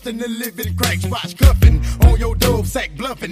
worse than the living crack spots cuffing on your dope sack bluffing.